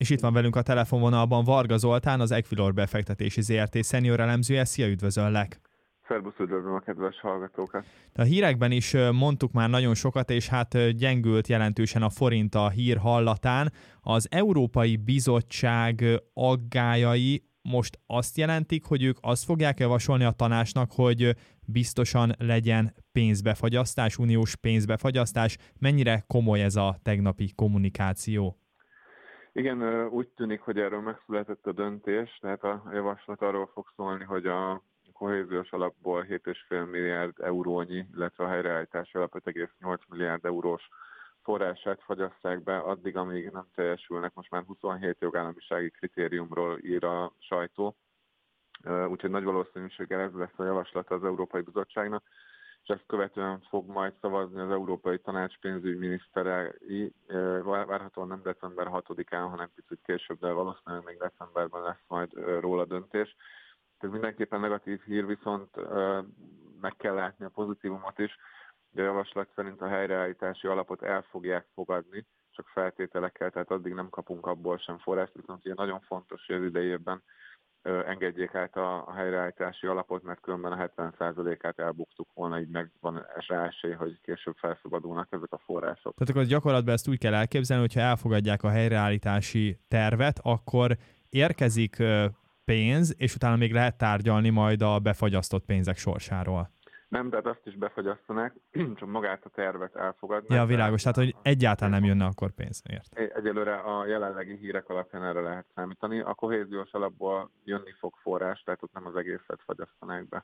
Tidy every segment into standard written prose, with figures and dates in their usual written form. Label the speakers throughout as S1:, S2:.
S1: És itt van velünk a telefonvonalban Varga Zoltán, az Equilor befektetési ZRT senior elemzője. Szia, üdvözöllek!
S2: Szerbusz, üdvözlöm a kedves hallgatókat!
S1: A hírekben is mondtuk már nagyon sokat, és hát gyengült jelentősen a forint a hír hallatán. Az Európai Bizottság aggályai most azt jelentik, hogy ők azt fogják javasolni a tanácsnak, hogy biztosan legyen pénzbefagyasztás, uniós pénzbefagyasztás. Mennyire komoly ez a tegnapi kommunikáció?
S2: Igen, úgy tűnik, hogy erről megszületett a döntés, tehát a javaslat arról fog szólni, hogy a kohéziós alapból 7,5 milliárd eurónyi, illetve a helyreállítási alap 5,8 milliárd eurós forrását fagyasszák be addig, amíg nem teljesülnek. Most már 27 jogállamisági kritériumról ír a sajtó, úgyhogy nagy valószínűséggel ez lesz a javaslata az Európai Bizottságnak, és ezt követően fog majd szavazni az Európai Tanács pénzügyminiszterei, várhatóan nem december 6-án, hanem picit később, de valószínűleg még decemberben lesz majd róla döntés. Ez mindenképpen negatív hír, viszont meg kell látni a pozitívumot is, de a javaslat szerint a helyreállítási alapot el fogják fogadni, csak feltételekkel, tehát addig nem kapunk abból sem forrást, viszont ugye nagyon fontos, hogy az idei évben engedjék át a helyreállítási alapot, mert különben a 70%-át elbuktuk volna, így meg van rá esély, hogy később felszabadulnak ezek a források.
S1: Tehát akkor gyakorlatban ezt úgy kell elképzelni, hogyha elfogadják a helyreállítási tervet, akkor érkezik pénz, és utána még lehet tárgyalni majd a befagyasztott pénzek sorsáról.
S2: Nem, de azt is befagyasztanák, csak magát a tervet elfogadnak.
S1: Ja, világos, tehát hogy egyáltalán nem jönne akkor pénz, ért.
S2: Egyelőre a jelenlegi hírek alapján erre lehet számítani. A kohéziós alapból jönni fog forrás, tehát ott nem az egészet fagyasztanák be.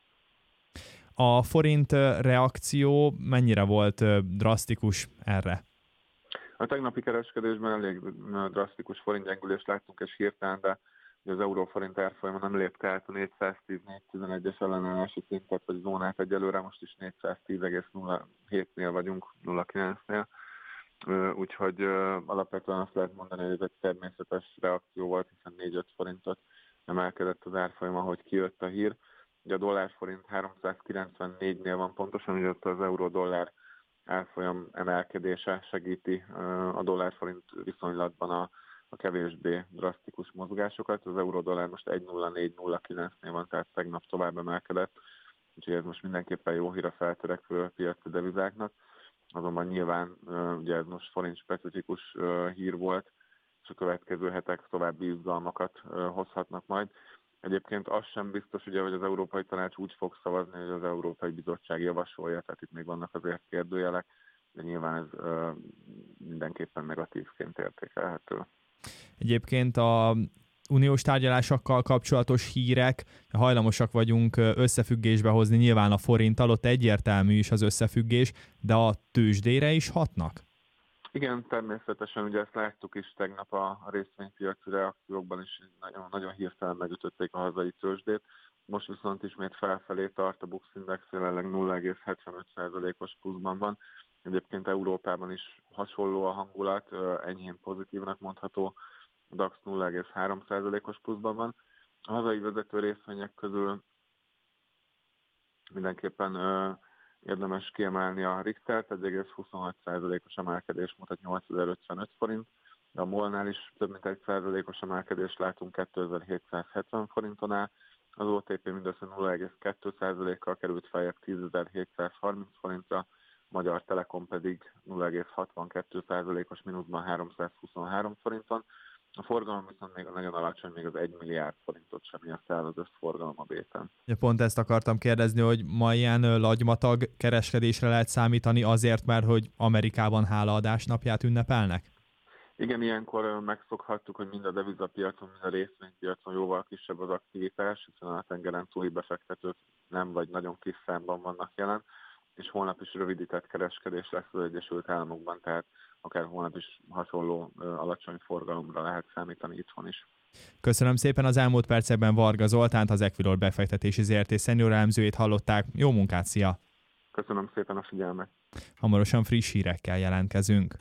S1: A forint reakció mennyire volt drasztikus erre?
S2: A tegnapi kereskedésben elég drasztikus forintgyengülést láttunk, és hirtelen, de az euróforint árfolyama nem lépte át a 410-411-es ellenállási szintet, vagy zónát egyelőre, most is 410,07-nél vagyunk, 0,9-nél. Úgyhogy alapvetően azt lehet mondani, hogy ez egy természetes reakció volt, hiszen 4-5 forintot emelkedett az árfolyama, ahogy kijött a hír. Ugye a dollárforint 394-nél van pontosan, hogy ott az euró-dollár árfolyam emelkedése segíti a dollárforint viszonylatban a kevésbé drasztikus mozgásokat. Az euró-dollár most 1,0409-nél van, tehát tegnap tovább emelkedett, úgyhogy ez most mindenképpen jó hír a feltörekvő piaci devizáknak. Azonban nyilván ugye ez most forint specifikus hír volt, és a következő hetek további izgalmakat hozhatnak majd. Egyébként az sem biztos, ugye, hogy az Európai Tanács úgy fog szavazni, hogy az Európai Bizottság javasolja, tehát itt még vannak azért kérdőjelek, de nyilván ez mindenképpen negatívként értékelhető.
S1: Egyébként a uniós tárgyalásokkal kapcsolatos hírek, hajlamosak vagyunk összefüggésbe hozni nyilván a forinttal, ott egyértelmű is az összefüggés, de a tőzsdére is hatnak?
S2: Igen, természetesen, ugye ezt láttuk is tegnap a részvénypiaci reakciókban is, nagyon, nagyon hirtelen megütötték a hazai tőzsdét. Most viszont ismét felfelé tart, a Bux Index jelenleg 0,75%-os pluszban van. Egyébként Európában is hasonló a hangulat, enyhén pozitívnak mondható, a DAX 0,3%-os pluszban van. A hazai vezető részvények közül mindenképpen érdemes kiemelni a Richtert, 1,26%-os emelkedés mutat 8055 forint, de a MOL-nál is több mint 1%-os emelkedést látunk 2770 forinton áll, az OTP mindössze 0,2%-kal került feljebb 10.730 forintra, Magyar Telekom pedig 0,62%-os mínuszban 323 forinton. A forgalom viszont még nagyon alacsony, még az 1 milliárd forintot sem ért el az összforgalom a béten.
S1: Pont ezt akartam kérdezni, hogy ma ilyen lagymatag kereskedésre lehet számítani azért, mert hogy Amerikában hálaadás napját ünnepelnek?
S2: Igen, ilyenkor megszokhattuk, hogy mind a devizapiacon, mind a részvénypiacon jóval kisebb az aktivitás, hiszen a tengeren túli befektetők nem vagy nagyon kis számban vannak jelen, és holnap is rövidített kereskedés lesz az Egyesült Államokban, tehát akár holnap is hasonló alacsony forgalomra lehet számítani itthon is.
S1: Köszönöm szépen, az elmúlt percekben Varga Zoltánt, az Equilor befektetési ZRT senior elemzőjét hallották. Jó munkát, szia!
S2: Köszönöm szépen a figyelmet!
S1: Hamarosan friss hírekkel jelentkezünk.